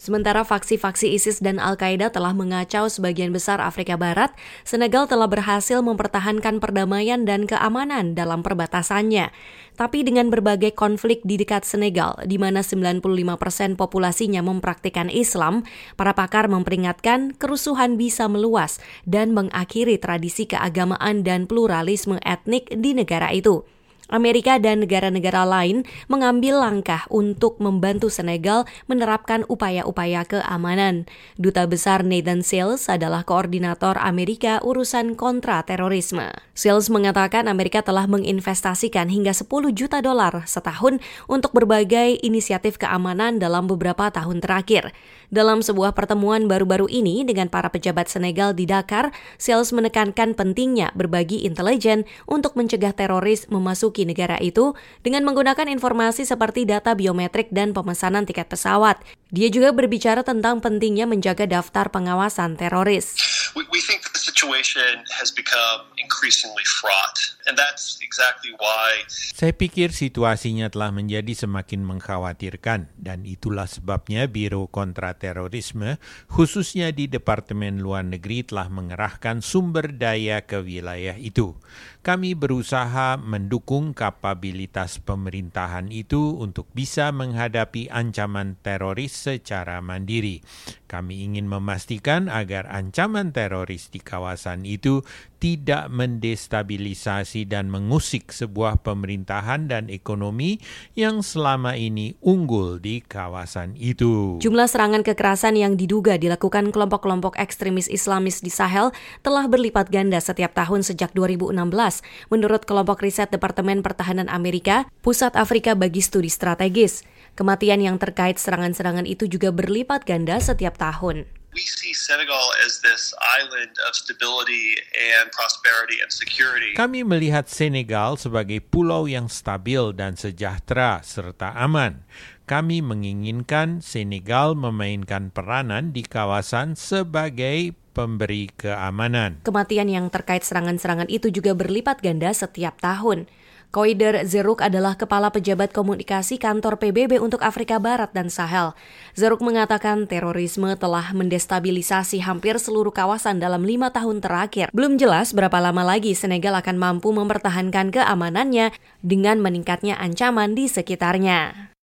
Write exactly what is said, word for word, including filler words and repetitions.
Sementara faksi-faksi ISIS dan Al-Qaeda telah mengacau sebagian besar Afrika Barat, Senegal telah berhasil mempertahankan perdamaian dan keamanan dalam perbatasannya. Tapi dengan berbagai konflik di dekat Senegal, di mana sembilan puluh lima persen populasinya mempraktikkan Islam, para pakar memperingatkan kerusuhan bisa meluas dan mengakhiri tradisi keagamaan dan pluralisme etnik di negara itu. Amerika dan negara-negara lain mengambil langkah untuk membantu Senegal menerapkan upaya-upaya keamanan. Duta Besar Nathan Sales adalah koordinator Amerika urusan kontra-terorisme. Sales mengatakan Amerika telah menginvestasikan hingga sepuluh juta dolar setahun untuk berbagai inisiatif keamanan dalam beberapa tahun terakhir. Dalam sebuah pertemuan baru-baru ini dengan para pejabat Senegal di Dakar, Sales menekankan pentingnya berbagi intelijen untuk mencegah teroris memasuki negara itu dengan menggunakan informasi seperti data biometrik dan pemesanan tiket pesawat. Dia juga berbicara tentang pentingnya menjaga daftar pengawasan teroris. We, we think the situation has become increasingly fraught, and that's exactly why. Saya pikir situasinya telah menjadi semakin mengkhawatirkan, dan itulah sebabnya Biro Kontraterorisme, khususnya di Departemen Luar Negeri, telah mengerahkan sumber daya ke wilayah itu. Kami berusaha mendukung kapabilitas pemerintahan itu untuk bisa menghadapi ancaman teroris secara mandiri. Kami ingin memastikan agar ancaman teroris di kawasan itu tidak mendestabilisasi dan mengusik sebuah pemerintahan dan ekonomi yang selama ini unggul di kawasan itu. Jumlah serangan kekerasan yang diduga dilakukan kelompok-kelompok ekstremis Islamis di Sahel telah berlipat ganda setiap tahun sejak dua ribu enam belas, menurut kelompok riset Departemen Pertahanan Amerika, Pusat Afrika bagi Studi Strategis. Kematian yang terkait serangan-serangan itu juga berlipat ganda setiap tahun. We see Senegal as this island of stability and prosperity and security. Kami melihat Senegal sebagai pulau yang stabil dan sejahtera serta aman. Kami menginginkan Senegal memainkan peranan di kawasan sebagai pemberi keamanan. Kematian yang terkait serangan-serangan itu juga berlipat ganda setiap tahun. Koider Zerouk adalah Kepala Pejabat Komunikasi Kantor P B B untuk Afrika Barat dan Sahel. Zerouk mengatakan terorisme telah mendestabilisasi hampir seluruh kawasan dalam lima tahun terakhir. Belum jelas berapa lama lagi Senegal akan mampu mempertahankan keamanannya dengan meningkatnya ancaman di sekitarnya.